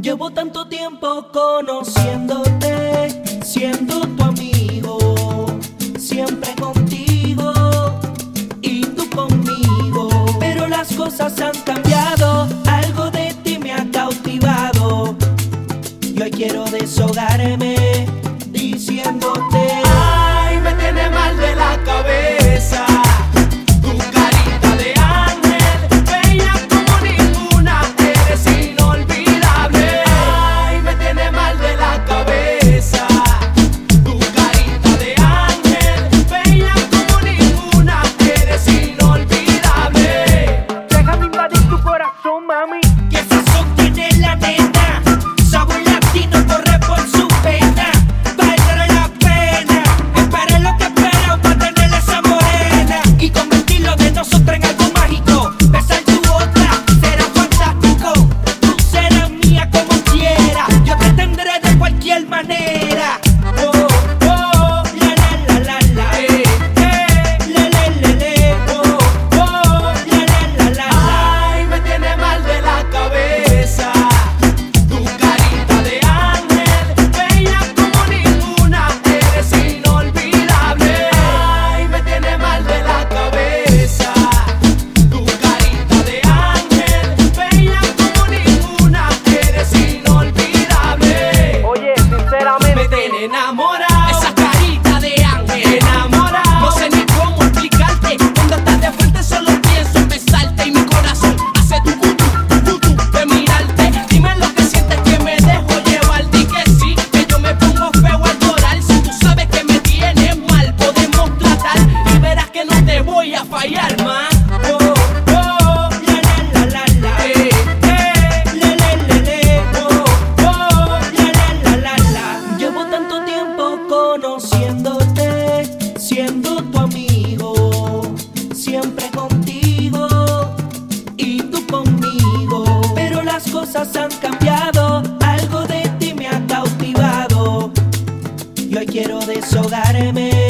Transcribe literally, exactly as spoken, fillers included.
Llevo tanto tiempo conociéndote, siendo tu amigo, siempre contigo y tú conmigo. Pero las cosas han cambiado, algo de ti me ha cautivado y hoy quiero deshogarme diciéndote: ay, me tiene mal de la cabeza. Tu carita de ángel, bella como ninguna, eres inolvidable. Ay, me tiene mal de la cabeza. Tu carita de ángel, bella como ninguna, eres inolvidable. Déjame invadir tu corazón, mami. ¿Qué sazón tiene la nena? Sabor latino corre por su pena. Valdrá la pena, espera lo que espera para tener esa morena y convertirlo de nosotros en algo mágico. Besar tu boca será fantástico. Tú serás mía como quiera, yo te tendré de cualquier manera. Oh, oh, la la la la la, eh, eh, le le le le, oh, oh, la la la la la. Ay, me tiene mal de la cabeza. Tu carita de ángel, bella como ninguna, eres inolvidable. Ay, me tiene mal de la cabeza. Tu carita de ángel, bella como ninguna, eres inolvidable. Oye, sinceramente, Me tiene enamorado, esa carita de ángel, enamorado. No sé ni cómo explicarte, cuando estás de frente solo pienso en besarte y mi corazón hace tu cutu, tu cutu de mirarte. Dime lo que sientes, que me dejo llevar, di que sí, que yo me pongo feo al llorar. Si tú sabes que me tienes mal, podemos tratar y verás que no te voy a fallar más. Oh, oh, la la la la la, Eh, eh, le le le le, oh, oh, la la la la la. Llevo tanto tiempo conociéndote, siendo tu amigo, siempre contigo y tú conmigo. Pero las cosas han cambiado, algo de ti me ha cautivado y hoy quiero deshogarme